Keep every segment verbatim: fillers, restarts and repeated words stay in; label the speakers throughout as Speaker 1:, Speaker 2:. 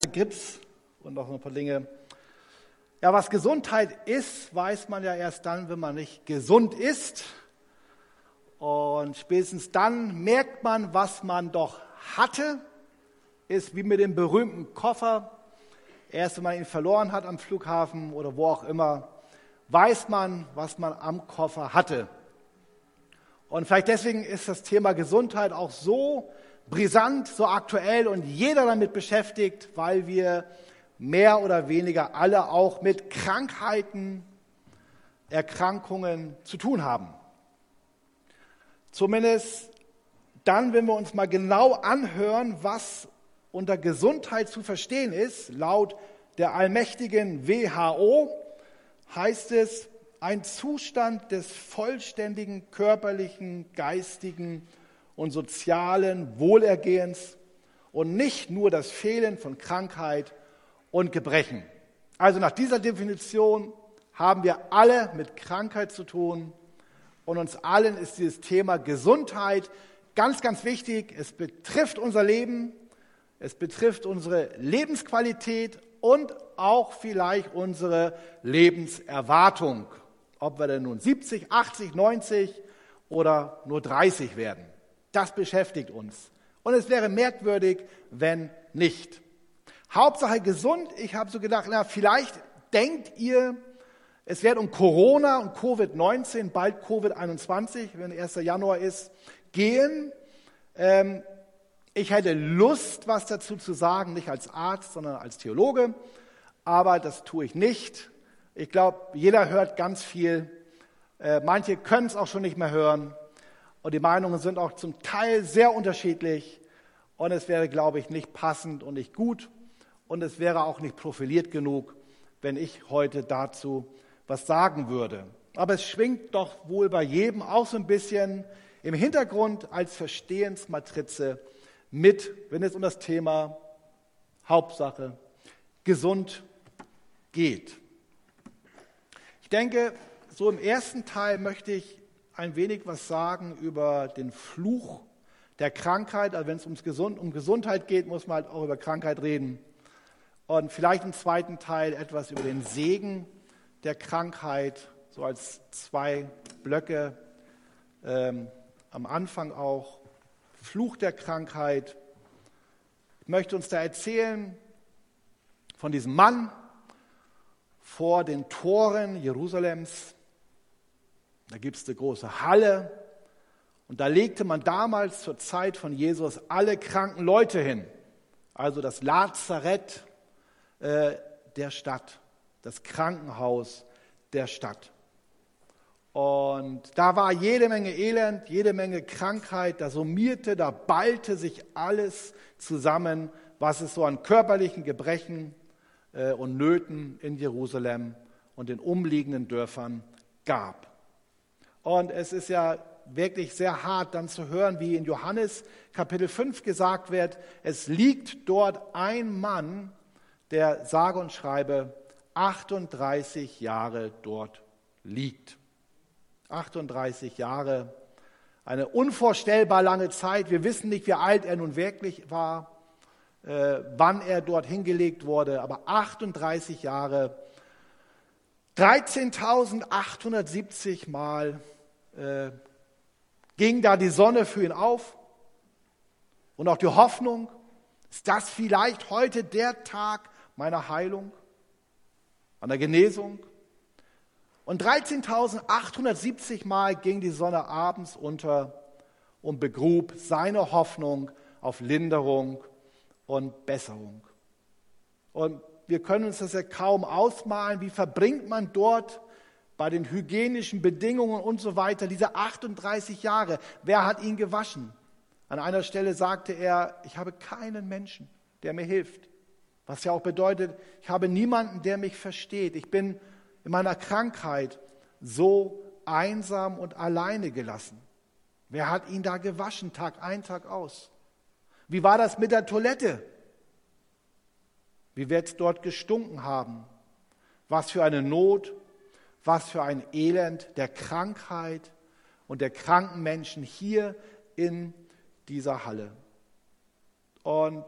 Speaker 1: Grips und noch ein paar Dinge. Ja, was Gesundheit ist, weiß man ja erst dann, wenn man nicht gesund ist. Und spätestens dann merkt man, was man doch hatte. Ist wie mit dem berühmten Koffer. Erst wenn man ihn verloren hat am Flughafen oder wo auch immer, weiß man, was man am Koffer hatte. Und vielleicht deswegen ist das Thema Gesundheit auch so brisant, so aktuell und jeder damit beschäftigt, weil wir mehr oder weniger alle auch mit Krankheiten, Erkrankungen zu tun haben. Zumindest dann, wenn wir uns mal genau anhören, was unter Gesundheit zu verstehen ist, laut der allmächtigen W H O heißt es, ein Zustand des vollständigen körperlichen, geistigen und sozialen Wohlergehens und nicht nur das Fehlen von Krankheit und Gebrechen. Also nach dieser Definition haben wir alle mit Krankheit zu tun und uns allen ist dieses Thema Gesundheit ganz, ganz wichtig. Es betrifft unser Leben, es betrifft unsere Lebensqualität und auch vielleicht unsere Lebenserwartung. Ob wir denn nun siebzig, achtzig, neunzig oder nur dreißig werden. Das beschäftigt uns. Und es wäre merkwürdig, wenn nicht. Hauptsache gesund. Ich habe so gedacht, na, vielleicht denkt ihr, es wird um Corona und Covid neunzehn, bald Covid einundzwanzig, wenn erster Januar ist, gehen. Ähm, ich hätte Lust, was dazu zu sagen, nicht als Arzt, sondern als Theologe. Aber das tue ich nicht. Ich glaube, jeder hört ganz viel. Äh, manche können es auch schon nicht mehr hören. Und die Meinungen sind auch zum Teil sehr unterschiedlich. Und es wäre, glaube ich, nicht passend und nicht gut. Und es wäre auch nicht profiliert genug, wenn ich heute dazu was sagen würde. Aber es schwingt doch wohl bei jedem auch so ein bisschen im Hintergrund als Verstehensmatrize mit, wenn es um das Thema Hauptsache gesund geht. Ich denke, so im ersten Teil möchte ich ein wenig was sagen über den Fluch der Krankheit. Also wenn es ums Gesund, um Gesundheit geht, muss man halt auch über Krankheit reden. Und vielleicht im zweiten Teil etwas über den Segen der Krankheit, so als zwei Blöcke. Ähm, am Anfang auch Fluch der Krankheit. Ich möchte uns da erzählen von diesem Mann vor den Toren Jerusalems. Da gibt es eine große Halle und da legte man damals zur Zeit von Jesus alle kranken Leute hin. Also das Lazarett äh, der Stadt, das Krankenhaus der Stadt. Und da war jede Menge Elend, jede Menge Krankheit, da summierte, da ballte sich alles zusammen, was es so an körperlichen Gebrechen äh, und Nöten in Jerusalem und den umliegenden Dörfern gab. Und es ist ja wirklich sehr hart dann zu hören, wie in Johannes Kapitel fünf gesagt wird, es liegt dort ein Mann, der sage und schreibe achtunddreißig Jahre dort liegt. achtunddreißig Jahre, eine unvorstellbar lange Zeit. Wir wissen nicht, wie alt er nun wirklich war, äh, wann er dort hingelegt wurde, aber achtunddreißig Jahre, dreizehntausendachthundertsiebzig Mal äh, ging da die Sonne für ihn auf und auch die Hoffnung, ist das vielleicht heute der Tag meiner Heilung, meiner Genesung? Und dreizehntausendachthundertsiebzig Mal ging die Sonne abends unter und begrub seine Hoffnung auf Linderung und Besserung. Und wir können uns das ja kaum ausmalen, wie verbringt man dort bei den hygienischen Bedingungen und so weiter diese achtunddreißig Jahre. Wer hat ihn gewaschen? An einer Stelle sagte er, ich habe keinen Menschen, der mir hilft. Was ja auch bedeutet, ich habe niemanden, der mich versteht. Ich bin in meiner Krankheit so einsam und alleine gelassen. Wer hat ihn da gewaschen, Tag ein, Tag aus? Wie war das mit der Toilette? Wie wird es dort gestunken haben? Was für eine Not, was für ein Elend der Krankheit und der kranken Menschen hier in dieser Halle. Und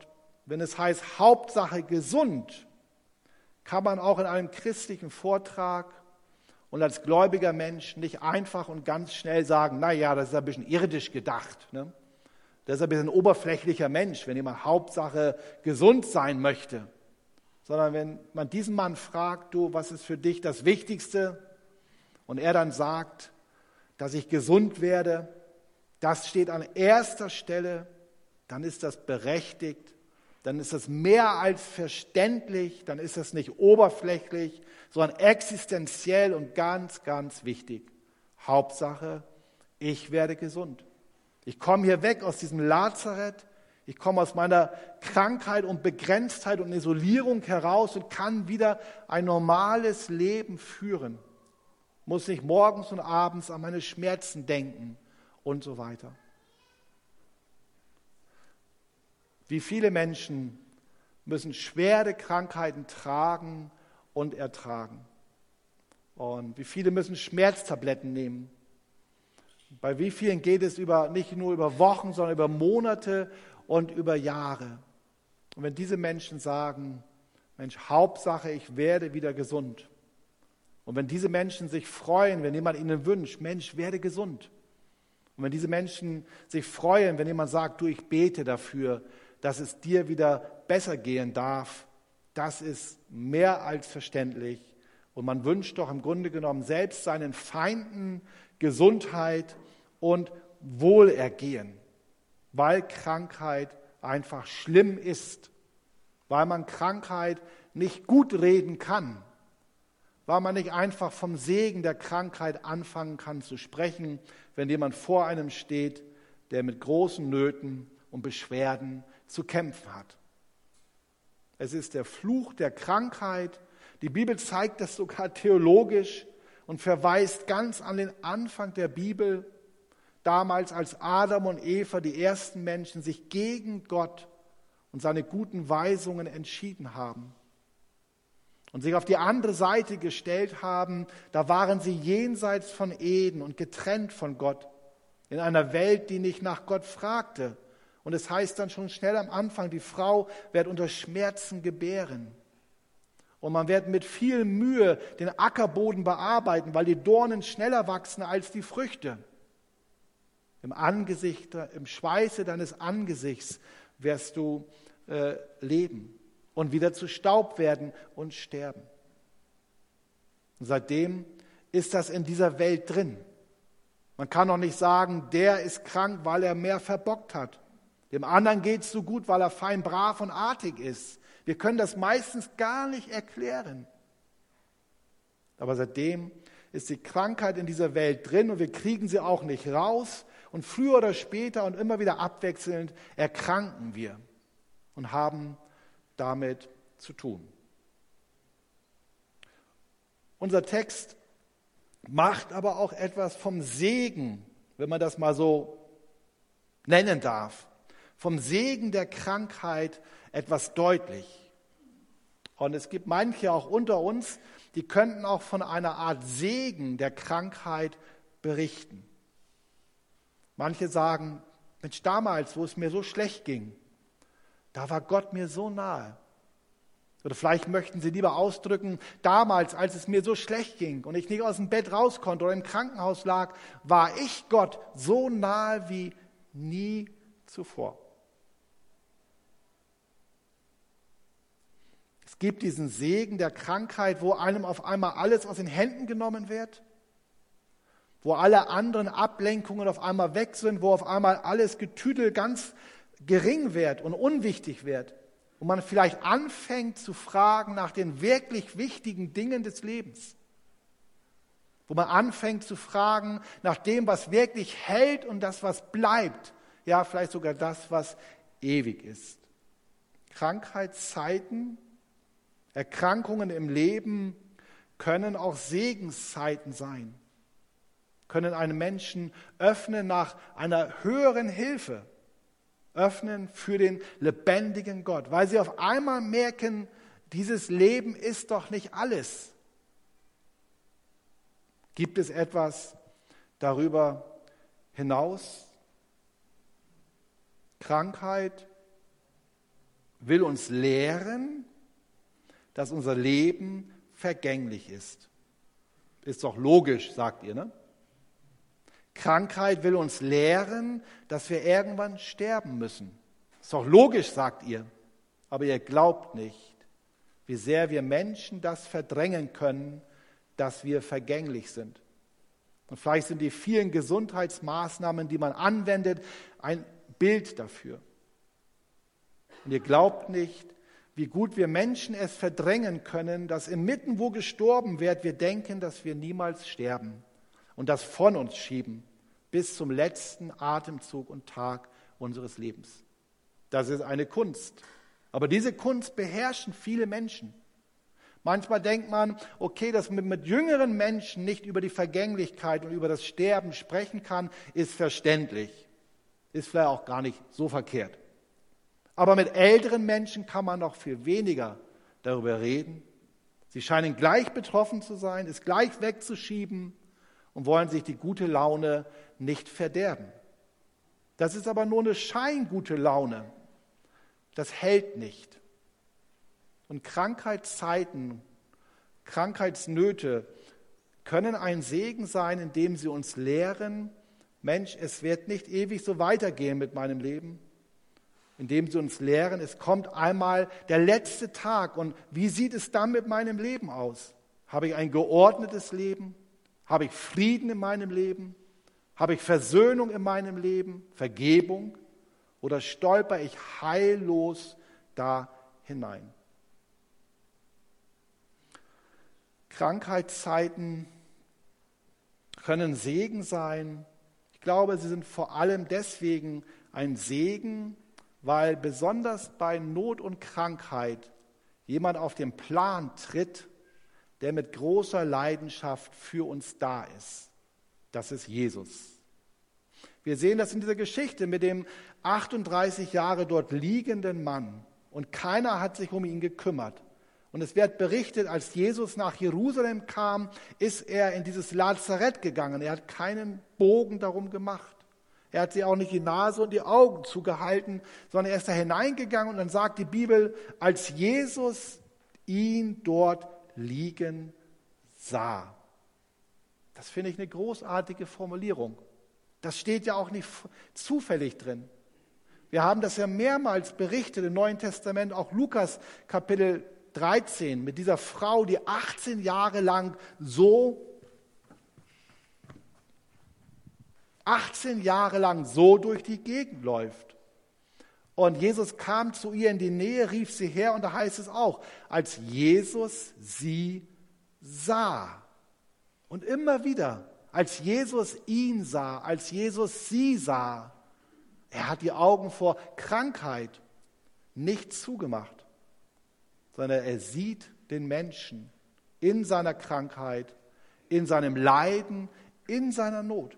Speaker 1: wenn es heißt Hauptsache gesund, kann man auch in einem christlichen Vortrag und als gläubiger Mensch nicht einfach und ganz schnell sagen, naja, das ist ein bisschen irdisch gedacht. Ne? Das ist ein bisschen ein oberflächlicher Mensch, wenn jemand Hauptsache gesund sein möchte. Sondern wenn man diesen Mann fragt, du, was ist für dich das Wichtigste? Und er dann sagt, dass ich gesund werde, das steht an erster Stelle, dann ist das berechtigt, dann ist das mehr als verständlich, dann ist das nicht oberflächlich, sondern existenziell und ganz, ganz wichtig. Hauptsache, ich werde gesund. Ich komme hier weg aus diesem Lazarett, ich komme aus meiner Krankheit und Begrenztheit und Isolierung heraus und kann wieder ein normales Leben führen. Muss nicht morgens und abends an meine Schmerzen denken und so weiter. Wie viele Menschen müssen schwere Krankheiten tragen und ertragen? Und wie viele müssen Schmerztabletten nehmen? Bei wie vielen geht es über, nicht nur über Wochen, sondern über Monate und über Jahre? Und wenn diese Menschen sagen, Mensch, Hauptsache, ich werde wieder gesund. Und wenn diese Menschen sich freuen, wenn jemand ihnen wünscht, Mensch, werde gesund. Und wenn diese Menschen sich freuen, wenn jemand sagt, du, ich bete dafür, dass es dir wieder besser gehen darf, das ist mehr als verständlich. Und man wünscht doch im Grunde genommen selbst seinen Feinden Gesundheit und Wohlergehen, weil Krankheit einfach schlimm ist, weil man Krankheit nicht gut reden kann, weil man nicht einfach vom Segen der Krankheit anfangen kann zu sprechen, wenn jemand vor einem steht, der mit großen Nöten und Beschwerden zu kämpfen hat. Es ist der Fluch der Krankheit. Die Bibel zeigt das sogar theologisch und verweist ganz an den Anfang der Bibel, damals als Adam und Eva, die ersten Menschen, sich gegen Gott und seine guten Weisungen entschieden haben und sich auf die andere Seite gestellt haben. Da waren sie jenseits von Eden und getrennt von Gott, in einer Welt, die nicht nach Gott fragte. Und es heißt dann schon schnell am Anfang, die Frau wird unter Schmerzen gebären. Und man wird mit viel Mühe den Ackerboden bearbeiten, weil die Dornen schneller wachsen als die Früchte. Im Angesicht, im Schweiße deines Angesichts wirst du äh, leben und wieder zu Staub werden und sterben. Und seitdem ist das in dieser Welt drin. Man kann doch nicht sagen, der ist krank, weil er mehr verbockt hat. Dem anderen geht es so gut, weil er fein brav und artig ist. Wir können das meistens gar nicht erklären. Aber seitdem ist die Krankheit in dieser Welt drin und wir kriegen sie auch nicht raus. Und früher oder später und immer wieder abwechselnd erkranken wir und haben damit zu tun. Unser Text macht aber auch etwas vom Segen, wenn man das mal so nennen darf, vom Segen der Krankheit etwas deutlich. Und es gibt manche auch unter uns, die könnten auch von einer Art Segen der Krankheit berichten. Manche sagen, Mensch, damals, wo es mir so schlecht ging, da war Gott mir so nahe. Oder vielleicht möchten sie lieber ausdrücken, damals, als es mir so schlecht ging und ich nicht aus dem Bett raus konnte oder im Krankenhaus lag, war ich Gott so nahe wie nie zuvor. Es gibt diesen Segen der Krankheit, wo einem auf einmal alles aus den Händen genommen wird, wo alle anderen Ablenkungen auf einmal weg sind, wo auf einmal alles Getüdel ganz gering wird und unwichtig wird. Und man vielleicht anfängt zu fragen nach den wirklich wichtigen Dingen des Lebens. Wo man anfängt zu fragen nach dem, was wirklich hält und das, was bleibt. Ja, vielleicht sogar das, was ewig ist. Krankheitszeiten, Erkrankungen im Leben können auch Segenszeiten sein. Können einen Menschen öffnen nach einer höheren Hilfe. Öffnen für den lebendigen Gott, weil sie auf einmal merken, dieses Leben ist doch nicht alles. Gibt es etwas darüber hinaus? Krankheit will uns lehren, dass unser Leben vergänglich ist. Ist doch logisch, sagt ihr, ne? Krankheit will uns lehren, dass wir irgendwann sterben müssen. Ist doch logisch, sagt ihr. Aber ihr glaubt nicht, wie sehr wir Menschen das verdrängen können, dass wir vergänglich sind. Und vielleicht sind die vielen Gesundheitsmaßnahmen, die man anwendet, ein Bild dafür. Und ihr glaubt nicht, wie gut wir Menschen es verdrängen können, dass inmitten, wo gestorben wird, wir denken, dass wir niemals sterben und das von uns schieben bis zum letzten Atemzug und Tag unseres Lebens. Das ist eine Kunst. Aber diese Kunst beherrschen viele Menschen. Manchmal denkt man, okay, dass man mit jüngeren Menschen nicht über die Vergänglichkeit und über das Sterben sprechen kann, ist verständlich. Ist vielleicht auch gar nicht so verkehrt. Aber mit älteren Menschen kann man noch viel weniger darüber reden. Sie scheinen gleich betroffen zu sein, es gleich wegzuschieben und wollen sich die gute Laune nicht verderben. Das ist aber nur eine scheingute Laune. Das hält nicht. Und Krankheitszeiten, Krankheitsnöte können ein Segen sein, indem sie uns lehren, Mensch, es wird nicht ewig so weitergehen mit meinem Leben. Indem sie uns lehren, es kommt einmal der letzte Tag und wie sieht es dann mit meinem Leben aus? Habe ich ein geordnetes Leben? Habe ich Frieden in meinem Leben? Habe ich Versöhnung in meinem Leben? Vergebung? Oder stolper ich heillos da hinein? Krankheitszeiten können Segen sein. Ich glaube, sie sind vor allem deswegen ein Segen, weil besonders bei Not und Krankheit jemand auf den Plan tritt, der mit großer Leidenschaft für uns da ist. Das ist Jesus. Wir sehen das in dieser Geschichte mit dem achtunddreißig Jahre dort liegenden Mann und keiner hat sich um ihn gekümmert. Und es wird berichtet, als Jesus nach Jerusalem kam, ist er in dieses Lazarett gegangen. Er hat keinen Bogen darum gemacht. Er hat sie auch nicht die Nase und die Augen zugehalten, sondern er ist da hineingegangen und dann sagt die Bibel, als Jesus ihn dort liegen sah. Das finde ich eine großartige Formulierung. Das steht ja auch nicht zufällig drin. Wir haben das ja mehrmals berichtet im Neuen Testament, auch Lukas Kapitel dreizehn, mit dieser Frau, die achtzehn Jahre lang so achtzehn Jahre lang so durch die Gegend läuft. Und Jesus kam zu ihr in die Nähe, rief sie her und da heißt es auch, als Jesus sie sah. Und immer wieder, als Jesus ihn sah, als Jesus sie sah, er hat die Augen vor Krankheit nicht zugemacht, sondern er sieht den Menschen in seiner Krankheit, in seinem Leiden, in seiner Not.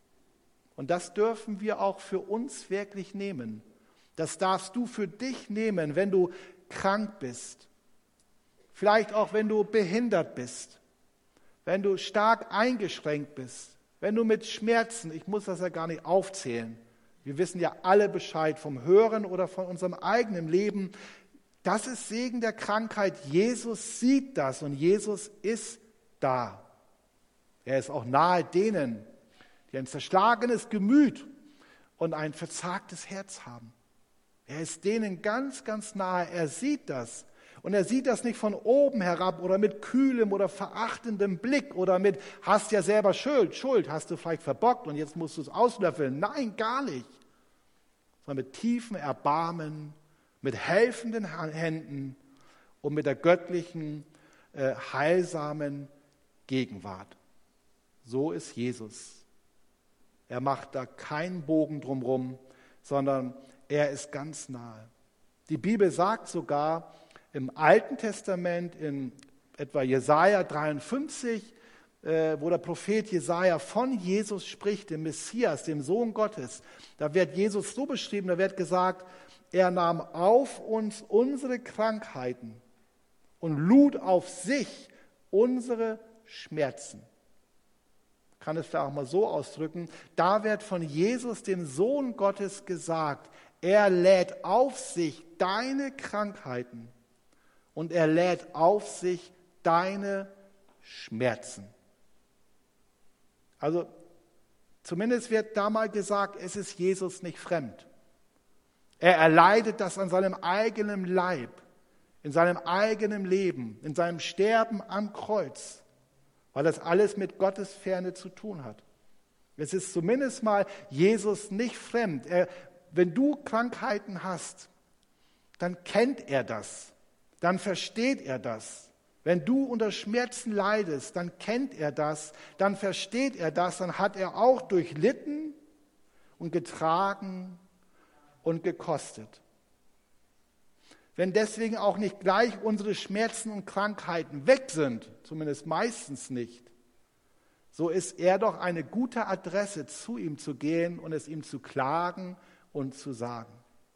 Speaker 1: Und das dürfen wir auch für uns wirklich nehmen. Das darfst du für dich nehmen, wenn du krank bist. Vielleicht auch, wenn du behindert bist. Wenn du stark eingeschränkt bist. Wenn du mit Schmerzen, ich muss das ja gar nicht aufzählen. Wir wissen ja alle Bescheid vom Hören oder von unserem eigenen Leben. Das ist Segen der Krankheit. Jesus sieht das und Jesus ist da. Er ist auch nahe denen, die ein zerschlagenes Gemüt und ein verzagtes Herz haben. Er ist denen ganz, ganz nahe. Er sieht das. Und er sieht das nicht von oben herab oder mit kühlem oder verachtendem Blick oder mit, hast ja selber Schuld, Schuld, hast du vielleicht verbockt und jetzt musst du es auslöffeln. Nein, gar nicht. Sondern mit tiefem Erbarmen, mit helfenden Händen und mit der göttlichen, äh, heilsamen Gegenwart. So ist Jesus. Er macht da keinen Bogen drumherum, sondern er ist ganz nahe. Die Bibel sagt sogar im Alten Testament, in etwa Jesaja dreiundfünfzig, äh, wo der Prophet Jesaja von Jesus spricht, dem Messias, dem Sohn Gottes, da wird Jesus so beschrieben, da wird gesagt, er nahm auf uns unsere Krankheiten und lud auf sich unsere Schmerzen. Kann es vielleicht auch mal so ausdrücken, da wird von Jesus, dem Sohn Gottes, gesagt, Er lädt auf sich deine Krankheiten und er lädt auf sich deine Schmerzen. Also zumindest wird da mal gesagt, es ist Jesus nicht fremd. Er erleidet das an seinem eigenen Leib, in seinem eigenen Leben, in seinem Sterben am Kreuz, weil das alles mit Gottes Ferne zu tun hat. Es ist zumindest mal Jesus nicht fremd. Er, wenn du Krankheiten hast, dann kennt er das, dann versteht er das. Wenn du unter Schmerzen leidest, dann kennt er das, dann versteht er das, dann hat er auch durchlitten und getragen und gekostet. Wenn deswegen auch nicht gleich unsere Schmerzen und Krankheiten weg sind, zumindest meistens nicht, so ist er doch eine gute Adresse, zu ihm zu gehen und es ihm zu klagen und zu sagen.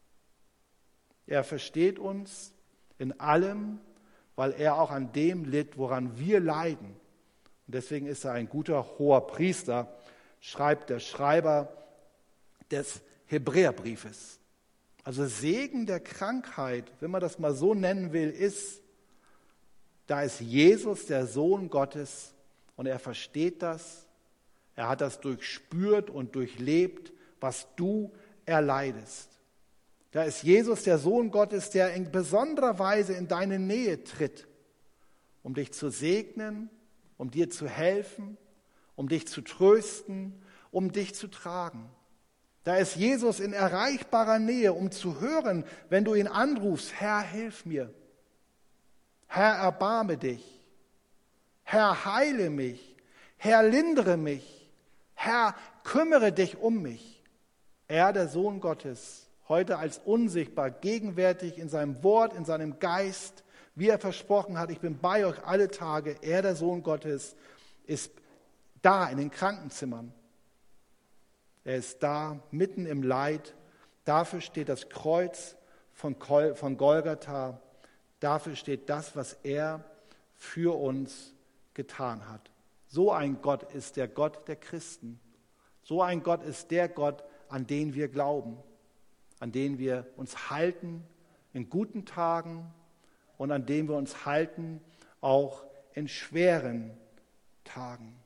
Speaker 1: Er versteht uns in allem, weil er auch an dem litt, woran wir leiden. Und deswegen ist er ein guter hoher Priester, schreibt der Schreiber des Hebräerbriefes. Also Segen der Krankheit, wenn man das mal so nennen will, ist, da ist Jesus, der Sohn Gottes, und er versteht das. Er hat das durchspürt und durchlebt, was du erleidest. Da ist Jesus, der Sohn Gottes, der in besonderer Weise in deine Nähe tritt, um dich zu segnen, um dir zu helfen, um dich zu trösten, um dich zu tragen. Da ist Jesus in erreichbarer Nähe, um zu hören, wenn du ihn anrufst, Herr, hilf mir. Herr, erbarme dich. Herr, heile mich. Herr, lindere mich. Herr, kümmere dich um mich. Er, der Sohn Gottes, heute als unsichtbar, gegenwärtig in seinem Wort, in seinem Geist, wie er versprochen hat, ich bin bei euch alle Tage. Er, der Sohn Gottes, ist da in den Krankenzimmern. Er ist da, mitten im Leid. Dafür steht das Kreuz von Golgatha. Dafür steht das, was er für uns getan hat. So ein Gott ist der Gott der Christen. So ein Gott ist der Gott, an den wir glauben, an den wir uns halten in guten Tagen und an dem wir uns halten auch in schweren Tagen.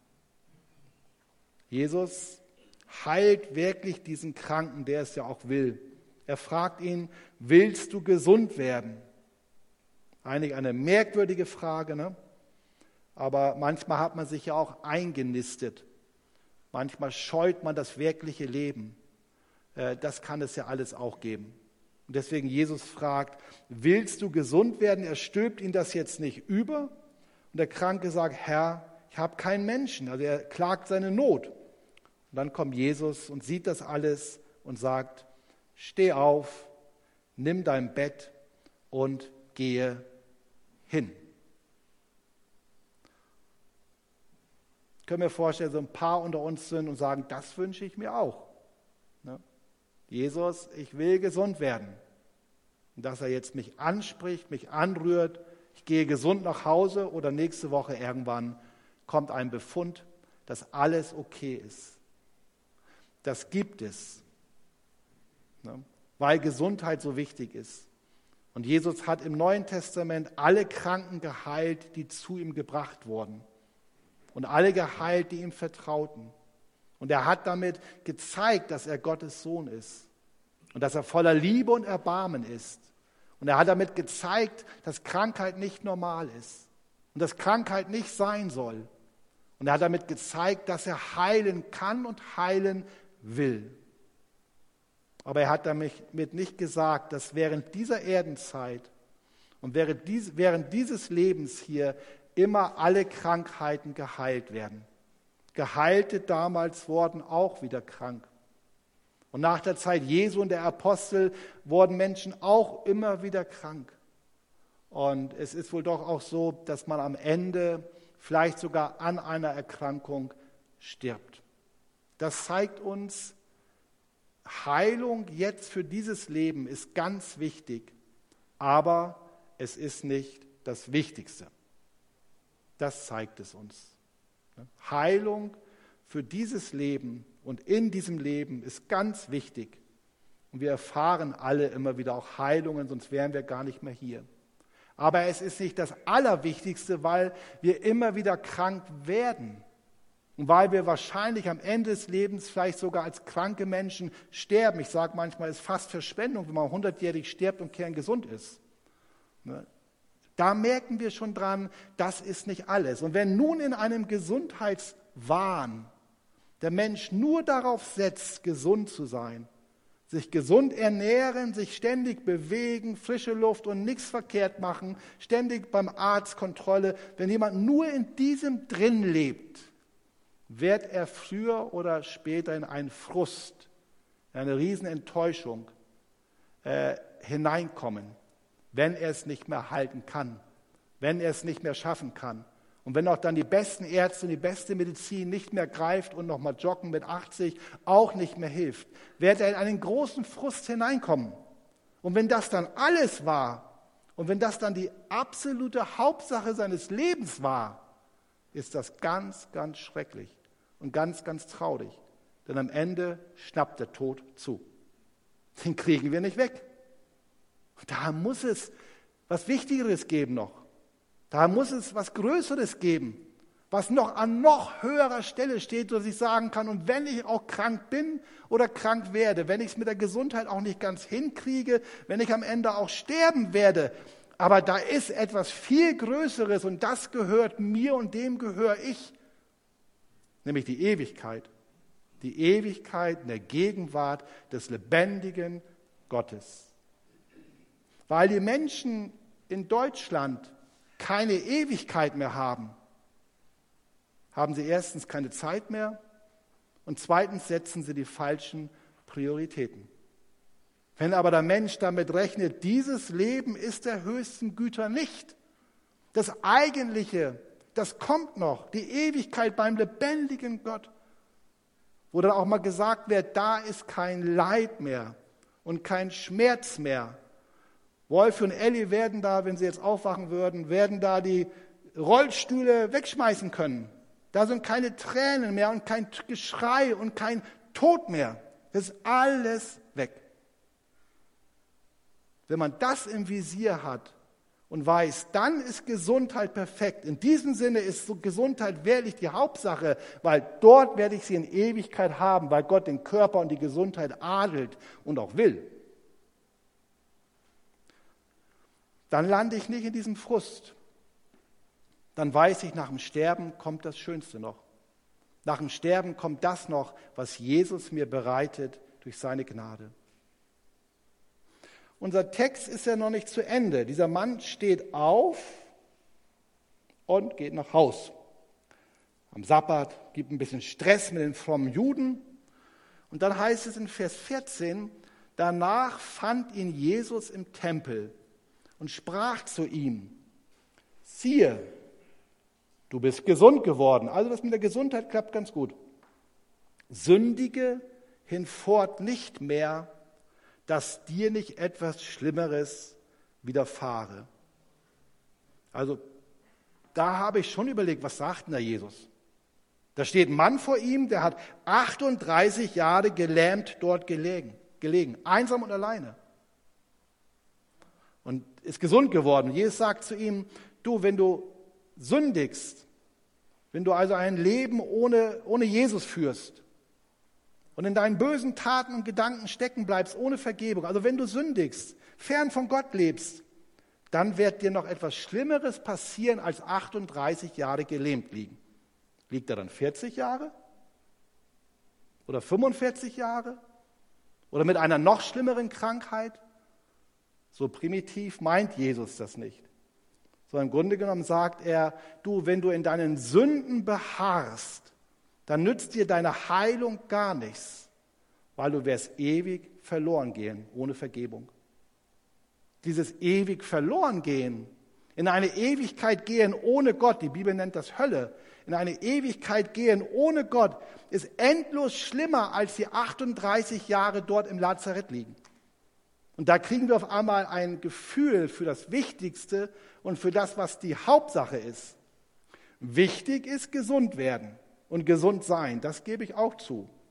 Speaker 1: Jesus heilt wirklich diesen Kranken, der es ja auch will. Er fragt ihn, willst du gesund werden? Eigentlich eine merkwürdige Frage, ne? Aber manchmal hat man sich ja auch eingenistet. Manchmal scheut man das wirkliche Leben. Das kann es ja alles auch geben. Und deswegen Jesus fragt, willst du gesund werden? Er stülpt ihn das jetzt nicht über. Und der Kranke sagt, Herr, ich habe keinen Menschen. Also er klagt seine Not. Und dann kommt Jesus und sieht das alles und sagt, steh auf, nimm dein Bett und gehe hin. Ich kann mir vorstellen, so ein paar unter uns sind und sagen, das wünsche ich mir auch. Ne? Jesus, ich will gesund werden. Und dass er jetzt mich anspricht, mich anrührt, ich gehe gesund nach Hause oder nächste Woche irgendwann kommt ein Befund, dass alles okay ist. Das gibt es, ne? Weil Gesundheit so wichtig ist. Und Jesus hat im Neuen Testament alle Kranken geheilt, die zu ihm gebracht wurden. Und alle geheilt, die ihm vertrauten. Und er hat damit gezeigt, dass er Gottes Sohn ist. Und dass er voller Liebe und Erbarmen ist. Und er hat damit gezeigt, dass Krankheit nicht normal ist. Und dass Krankheit nicht sein soll. Und er hat damit gezeigt, dass er heilen kann und heilen will. Aber er hat damit nicht gesagt, dass während dieser Erdenzeit und während dieses Lebens hier immer alle Krankheiten geheilt werden. Geheilte damals wurden auch wieder krank. Und nach der Zeit Jesu und der Apostel wurden Menschen auch immer wieder krank. Und es ist wohl doch auch so, dass man am Ende vielleicht sogar an einer Erkrankung stirbt. Das zeigt uns, Heilung jetzt für dieses Leben ist ganz wichtig, aber es ist nicht das Wichtigste. Das zeigt es uns. Heilung für dieses Leben und in diesem Leben ist ganz wichtig, Und wir erfahren alle immer wieder auch Heilungen, sonst wären wir gar nicht mehr hier. Aber es ist nicht das Allerwichtigste, weil wir immer wieder krank werden. Und weil wir wahrscheinlich am Ende des Lebens vielleicht sogar als kranke Menschen sterben. Ich sage manchmal, es ist fast Verschwendung, wenn man hundertjährig stirbt und kerngesund ist. Da merken wir schon dran, das ist nicht alles. Und wenn nun in einem Gesundheitswahn der Mensch nur darauf setzt, gesund zu sein, sich gesund ernähren, sich ständig bewegen, frische Luft und nichts verkehrt machen, ständig beim Arzt Kontrolle, wenn jemand nur in diesem drin lebt, wird er früher oder später in einen Frust, in eine Riesenenttäuschung äh, hineinkommen, wenn er es nicht mehr halten kann, wenn er es nicht mehr schaffen kann. Und wenn auch dann die besten Ärzte und die beste Medizin nicht mehr greift und nochmal Joggen mit achtzig auch nicht mehr hilft, wird er in einen großen Frust hineinkommen. Und wenn das dann alles war und wenn das dann die absolute Hauptsache seines Lebens war, ist das ganz, ganz schrecklich und ganz, ganz traurig. Denn am Ende schnappt der Tod zu. Den kriegen wir nicht weg. Da muss es was Wichtigeres geben noch. Da muss es was Größeres geben, was noch an noch höherer Stelle steht, dass ich sagen kann, und wenn ich auch krank bin oder krank werde, wenn ich es mit der Gesundheit auch nicht ganz hinkriege, wenn ich am Ende auch sterben werde, aber da ist etwas viel Größeres und das gehört mir und dem gehöre ich, nämlich die Ewigkeit. Die Ewigkeit in der Gegenwart des lebendigen Gottes. Weil die Menschen in Deutschland keine Ewigkeit mehr haben, haben sie erstens keine Zeit mehr und zweitens setzen sie die falschen Prioritäten. Wenn aber der Mensch damit rechnet, dieses Leben ist der höchsten Güter nicht, das Eigentliche, das kommt noch, die Ewigkeit beim lebendigen Gott, wo dann auch mal gesagt wird, da ist kein Leid mehr und kein Schmerz mehr. Wolf und Elli werden da, wenn sie jetzt aufwachen würden, werden da die Rollstühle wegschmeißen können. Da sind keine Tränen mehr und kein Geschrei und kein Tod mehr. Das ist alles weg. Wenn man das im Visier hat und weiß, dann ist Gesundheit perfekt. In diesem Sinne ist so Gesundheit wirklich die Hauptsache, weil dort werde ich sie in Ewigkeit haben, weil Gott den Körper und die Gesundheit adelt und auch will. Dann lande ich nicht in diesem Frust. Dann weiß ich, nach dem Sterben kommt das Schönste noch. Nach dem Sterben kommt das noch, was Jesus mir bereitet durch seine Gnade. Unser Text ist ja noch nicht zu Ende. Dieser Mann steht auf und geht nach Haus. Am Sabbat gibt ein bisschen Stress mit den frommen Juden. Und dann heißt es in Vers vierzehn, danach fand ihn Jesus im Tempel und sprach zu ihm, siehe, du bist gesund geworden. Also das mit der Gesundheit klappt ganz gut. Sündige hinfort nicht mehr, dass dir nicht etwas Schlimmeres widerfahre. Also da habe ich schon überlegt, was sagt denn da Jesus? Da steht ein Mann vor ihm, der hat achtunddreißig Jahre gelähmt dort gelegen, gelegen, einsam und alleine. Und ist gesund geworden. Jesus sagt zu ihm, du, wenn du sündigst, wenn du also ein Leben ohne, ohne Jesus führst und in deinen bösen Taten und Gedanken stecken bleibst, ohne Vergebung, also wenn du sündigst, fern von Gott lebst, dann wird dir noch etwas Schlimmeres passieren, als achtunddreißig Jahre gelähmt liegen. Liegt er dann vierzig Jahre? Oder fünfundvierzig Jahre? Oder mit einer noch schlimmeren Krankheit? So primitiv meint Jesus das nicht. Sondern im Grunde genommen sagt er, du, wenn du in deinen Sünden beharrst, dann nützt dir deine Heilung gar nichts, weil du wirst ewig verloren gehen, ohne Vergebung. Dieses ewig verloren gehen, in eine Ewigkeit gehen ohne Gott, die Bibel nennt das Hölle, in eine Ewigkeit gehen ohne Gott, ist endlos schlimmer, als die achtunddreißig Jahre dort im Lazarett liegen. Und da kriegen wir auf einmal ein Gefühl für das Wichtigste und für das, was die Hauptsache ist. Wichtig ist gesund werden und gesund sein, das gebe ich auch zu.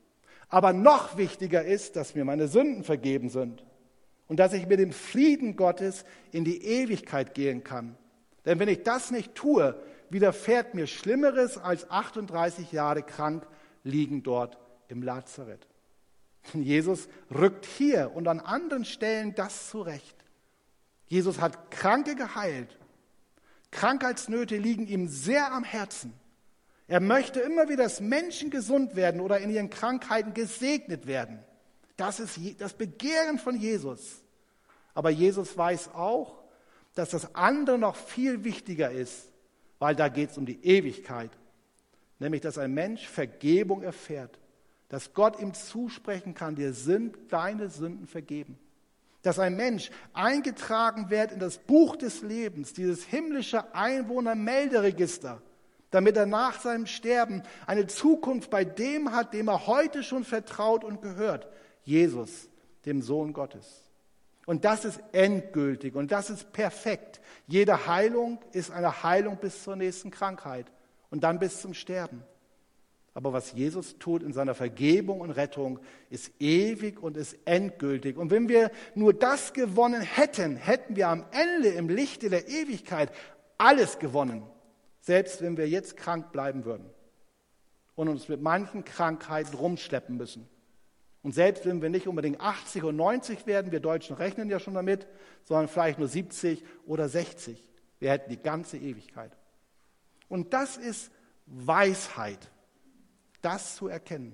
Speaker 1: Aber noch wichtiger ist, dass mir meine Sünden vergeben sind und dass ich mit dem Frieden Gottes in die Ewigkeit gehen kann. Denn wenn ich das nicht tue, widerfährt mir Schlimmeres als achtunddreißig Jahre krank liegen dort im Lazarett. Und Jesus rückt hier und an anderen Stellen das zurecht. Jesus hat Kranke geheilt. Krankheitsnöte liegen ihm sehr am Herzen. Er möchte immer wieder, dass Menschen gesund werden oder in ihren Krankheiten gesegnet werden. Das ist das Begehren von Jesus. Aber Jesus weiß auch, dass das andere noch viel wichtiger ist, weil da geht es um die Ewigkeit. Nämlich, dass ein Mensch Vergebung erfährt. Dass Gott ihm zusprechen kann, dir sind deine Sünden vergeben. Dass ein Mensch eingetragen wird in das Buch des Lebens, dieses himmlische Einwohnermelderegister, damit er nach seinem Sterben eine Zukunft bei dem hat, dem er heute schon vertraut und gehört, Jesus, dem Sohn Gottes. Und das ist endgültig und das ist perfekt. Jede Heilung ist eine Heilung bis zur nächsten Krankheit und dann bis zum Sterben. Aber was Jesus tut in seiner Vergebung und Rettung, ist ewig und ist endgültig. Und wenn wir nur das gewonnen hätten, hätten wir am Ende im Lichte der Ewigkeit alles gewonnen. Selbst wenn wir jetzt krank bleiben würden und uns mit manchen Krankheiten rumschleppen müssen. Und selbst wenn wir nicht unbedingt achtzig und neunzig werden, wir Deutschen rechnen ja schon damit, sondern vielleicht nur siebzig oder sechzig. Wir hätten die ganze Ewigkeit. Und das ist Weisheit, das zu erkennen.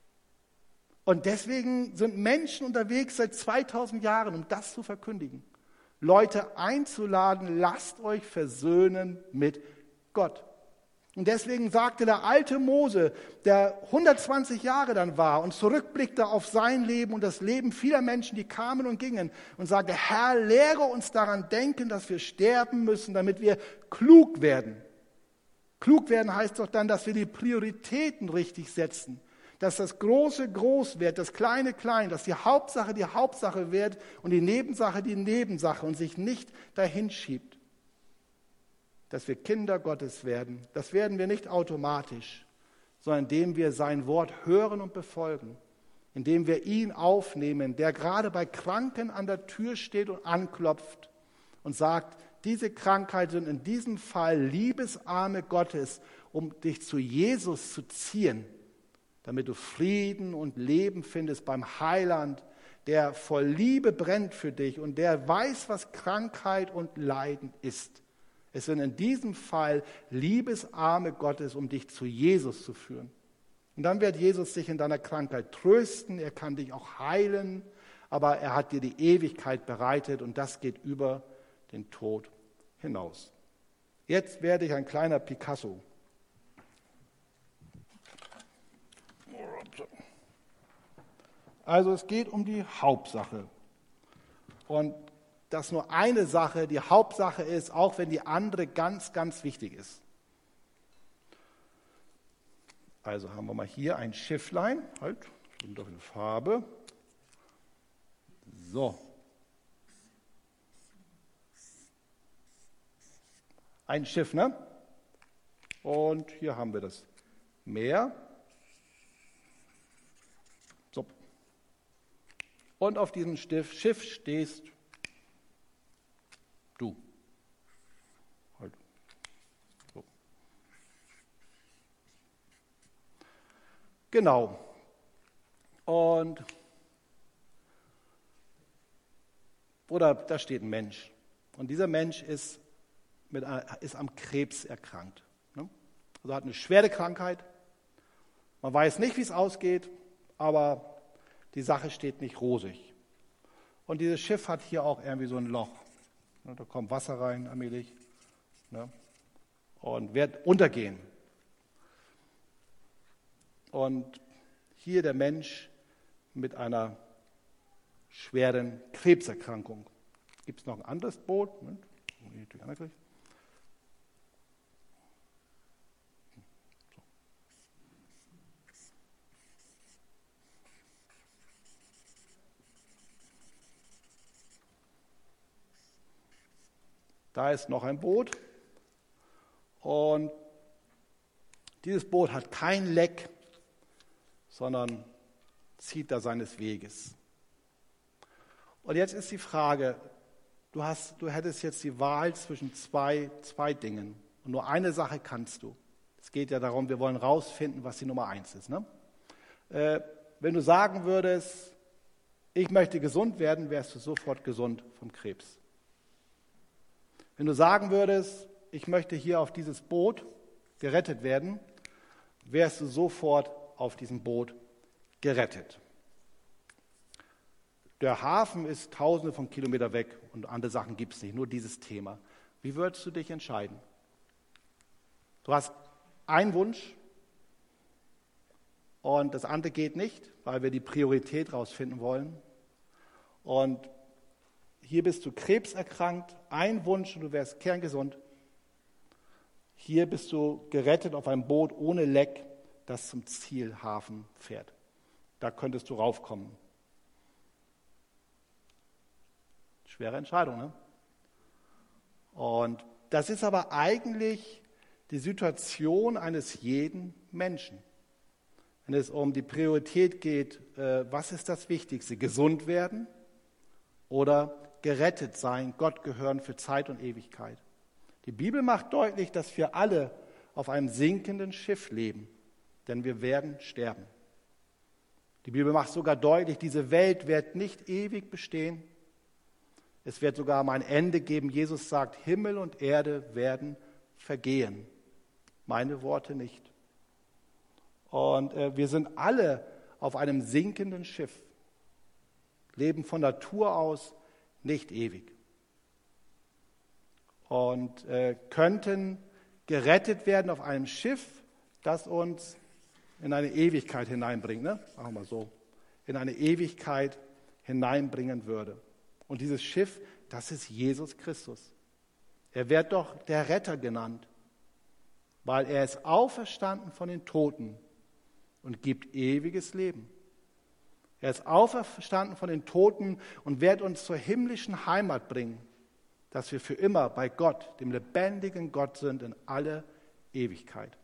Speaker 1: Und deswegen sind Menschen unterwegs seit zweitausend Jahren, um das zu verkündigen. Leute einzuladen, lasst euch versöhnen mit Gott. Und deswegen sagte der alte Mose, der hundertzwanzig Jahre dann war und zurückblickte auf sein Leben und das Leben vieler Menschen, die kamen und gingen und sagte, Herr, lehre uns daran denken, dass wir sterben müssen, damit wir klug werden. Klug werden heißt doch dann, dass wir die Prioritäten richtig setzen, dass das Große groß wird, das Kleine klein, dass die Hauptsache die Hauptsache wird und die Nebensache die Nebensache und sich nicht dahin schiebt. Dass wir Kinder Gottes werden, das werden wir nicht automatisch, sondern indem wir sein Wort hören und befolgen, indem wir ihn aufnehmen, der gerade bei Kranken an der Tür steht und anklopft und sagt, diese Krankheit sind in diesem Fall Liebesarme Gottes, um dich zu Jesus zu ziehen, damit du Frieden und Leben findest beim Heiland, der voll Liebe brennt für dich und der weiß, was Krankheit und Leiden ist. Es sind in diesem Fall Liebesarme Gottes, um dich zu Jesus zu führen. Und dann wird Jesus dich in deiner Krankheit trösten, er kann dich auch heilen, aber er hat dir die Ewigkeit bereitet und das geht über den Tod hinaus. Jetzt werde ich ein kleiner Picasso. Also es geht um die Hauptsache. Und dass nur eine Sache die Hauptsache ist, auch wenn die andere ganz, ganz wichtig ist. Also haben wir mal hier ein Schifflein, halt, stimmt doch in Farbe. So. Ein Schiff, ne? Und hier haben wir das Meer. So. Und auf diesem Schiff stehst du. Halt. So. Genau. Und oder da steht ein Mensch. Und dieser Mensch ist, mit, ist am Krebs erkrankt. Ne? Also hat eine schwere Krankheit. Man weiß nicht, wie es ausgeht, aber die Sache steht nicht rosig. Und dieses Schiff hat hier auch irgendwie so ein Loch. Da kommt Wasser rein, allmählich, ne? Und wird untergehen. Und hier der Mensch mit einer schweren Krebserkrankung. Gibt es noch ein anderes Boot? Da ist noch ein Boot und dieses Boot hat kein Leck, sondern zieht da seines Weges. Und jetzt ist die Frage, du, hast, du hättest jetzt die Wahl zwischen zwei, zwei Dingen. Und nur eine Sache kannst du. Es geht ja darum, wir wollen rausfinden, was die Nummer eins ist. Ne? Äh, wenn du sagen würdest, ich möchte gesund werden, wärst du sofort gesund vom Krebs. Wenn du sagen würdest, ich möchte hier auf dieses Boot gerettet werden, wärst du sofort auf diesem Boot gerettet. Der Hafen ist tausende von Kilometern weg und andere Sachen gibt es nicht, nur dieses Thema. Wie würdest du dich entscheiden? Du hast einen Wunsch und das andere geht nicht, weil wir die Priorität rausfinden wollen. Und hier bist du krebserkrankt, ein Wunsch und du wärst kerngesund. Hier bist du gerettet auf einem Boot ohne Leck, das zum Zielhafen fährt. Da könntest du raufkommen. Schwere Entscheidung, ne? Und das ist aber eigentlich die Situation eines jeden Menschen. Wenn es um die Priorität geht, äh, was ist das Wichtigste? Gesund werden oder gerettet sein, Gott gehören für Zeit und Ewigkeit. Die Bibel macht deutlich, dass wir alle auf einem sinkenden Schiff leben, denn wir werden sterben. Die Bibel macht sogar deutlich, diese Welt wird nicht ewig bestehen. Es wird sogar mal ein Ende geben. Jesus sagt, Himmel und Erde werden vergehen. Meine Worte nicht. Und äh, wir sind alle auf einem sinkenden Schiff, leben von Natur aus nicht ewig. Und äh, könnten gerettet werden auf einem Schiff, das uns in eine Ewigkeit hineinbringt. Ne? Machen wir so. In eine Ewigkeit hineinbringen würde. Und dieses Schiff, das ist Jesus Christus. Er wird doch der Retter genannt, weil er ist auferstanden von den Toten und gibt ewiges Leben. Er ist auferstanden von den Toten und wird uns zur himmlischen Heimat bringen, dass wir für immer bei Gott, dem lebendigen Gott sind, in alle Ewigkeit.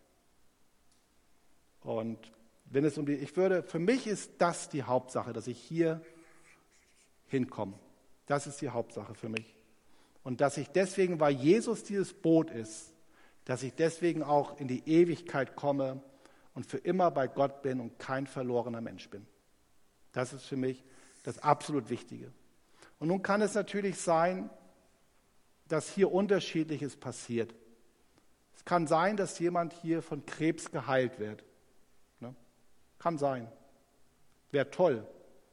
Speaker 1: Und wenn es um die, ich würde, für mich ist das die Hauptsache, dass ich hier hinkomme. Das ist die Hauptsache für mich. Und dass ich deswegen, weil Jesus dieses Boot ist, dass ich deswegen auch in die Ewigkeit komme und für immer bei Gott bin und kein verlorener Mensch bin. Das ist für mich das absolut Wichtige. Und nun kann es natürlich sein, dass hier Unterschiedliches passiert. Es kann sein, dass jemand hier von Krebs geheilt wird. Ne? Kann sein. Wäre toll.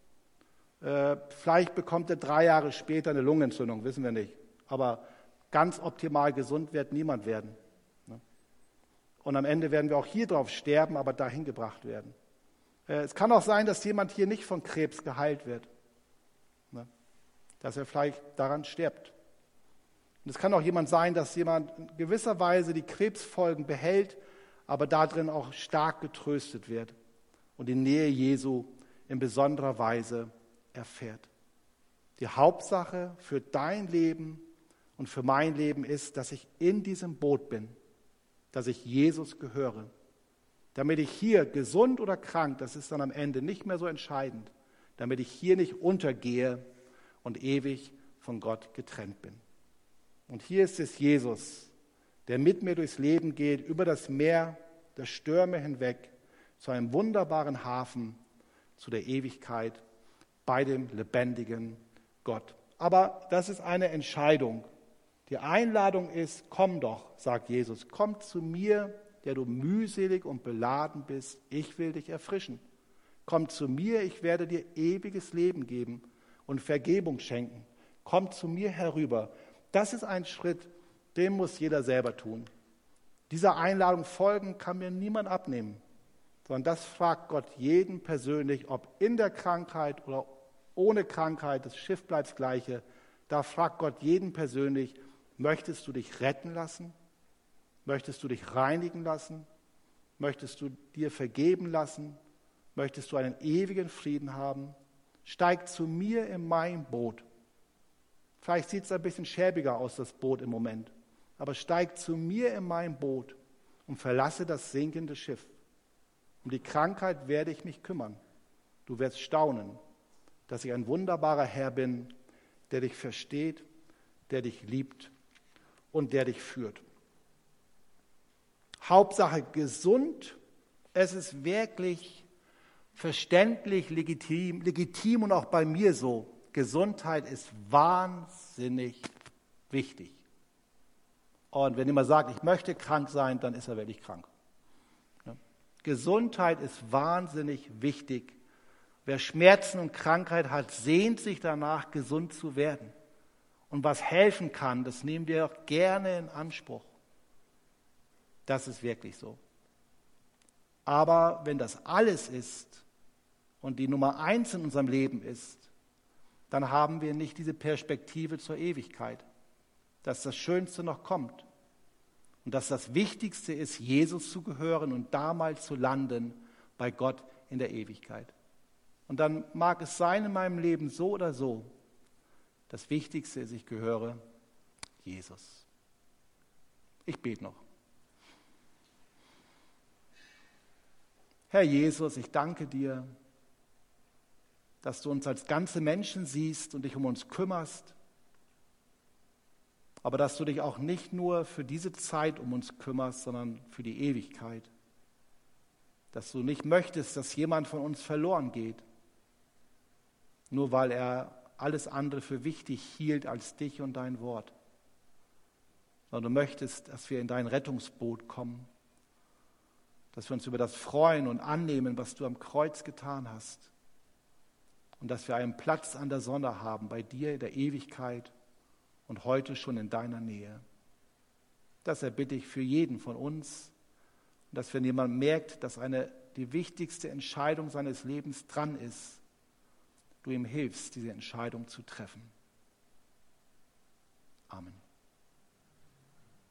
Speaker 1: Äh, vielleicht bekommt er drei Jahre später eine Lungenentzündung, wissen wir nicht. Aber ganz optimal gesund wird niemand werden. Ne? Und am Ende werden wir auch hier drauf sterben, aber dahin gebracht werden. Äh, es kann auch sein, dass jemand hier nicht von Krebs geheilt wird. Ne? Dass er vielleicht daran stirbt. Und es kann auch jemand sein, dass jemand in gewisser Weise die Krebsfolgen behält, aber darin auch stark getröstet wird und die Nähe Jesu in besonderer Weise erfährt. Die Hauptsache für dein Leben und für mein Leben ist, dass ich in diesem Boot bin, dass ich Jesus gehöre. Damit ich hier gesund oder krank, das ist dann am Ende nicht mehr so entscheidend, damit ich hier nicht untergehe und ewig von Gott getrennt bin. Und hier ist es Jesus, der mit mir durchs Leben geht, über das Meer der Stürme hinweg, zu einem wunderbaren Hafen, zu der Ewigkeit, bei dem lebendigen Gott. Aber das ist eine Entscheidung. Die Einladung ist, komm doch, sagt Jesus, komm zu mir, der du mühselig und beladen bist, ich will dich erfrischen. Komm zu mir, ich werde dir ewiges Leben geben und Vergebung schenken. Komm zu mir herüber. Das ist ein Schritt, den muss jeder selber tun. Dieser Einladung folgen kann mir niemand abnehmen, sondern das fragt Gott jeden persönlich, ob in der Krankheit oder ohne Krankheit, das Schiff bleibt das Gleiche. Da fragt Gott jeden persönlich, möchtest du dich retten lassen? Möchtest du dich reinigen lassen? Möchtest du dir vergeben lassen? Möchtest du einen ewigen Frieden haben? Steig zu mir in mein Boot. Vielleicht sieht es ein bisschen schäbiger aus, das Boot im Moment. Aber steig zu mir in mein Boot und verlasse das sinkende Schiff. Um die Krankheit werde ich mich kümmern. Du wirst staunen, dass ich ein wunderbarer Herr bin, der dich versteht, der dich liebt und der dich führt. Hauptsache gesund, es ist wirklich verständlich, legitim, legitim und auch bei mir so. Gesundheit ist wahnsinnig wichtig. Und wenn jemand sagt, ich möchte krank sein, dann ist er wirklich krank. Ja. Gesundheit ist wahnsinnig wichtig. Wer Schmerzen und Krankheit hat, sehnt sich danach, gesund zu werden. Und was helfen kann, das nehmen wir auch gerne in Anspruch. Das ist wirklich so. Aber wenn das alles ist und die Nummer eins in unserem Leben ist, dann haben wir nicht diese Perspektive zur Ewigkeit, dass das Schönste noch kommt und dass das Wichtigste ist, Jesus zu gehören und damals zu landen bei Gott in der Ewigkeit. Und dann mag es sein in meinem Leben so oder so, das Wichtigste ist, ich gehöre Jesus. Ich bete noch. Herr Jesus, ich danke dir, dass du uns als ganze Menschen siehst und dich um uns kümmerst, aber dass du dich auch nicht nur für diese Zeit um uns kümmerst, sondern für die Ewigkeit. Dass du nicht möchtest, dass jemand von uns verloren geht, nur weil er alles andere für wichtig hielt als dich und dein Wort. Sondern du möchtest, dass wir in dein Rettungsboot kommen, dass wir uns über das freuen und annehmen, was du am Kreuz getan hast. Und dass wir einen Platz an der Sonne haben, bei dir in der Ewigkeit und heute schon in deiner Nähe. Das erbitte ich für jeden von uns. Und dass wenn jemand merkt, dass eine, die wichtigste Entscheidung seines Lebens dran ist, du ihm hilfst, diese Entscheidung zu treffen. Amen.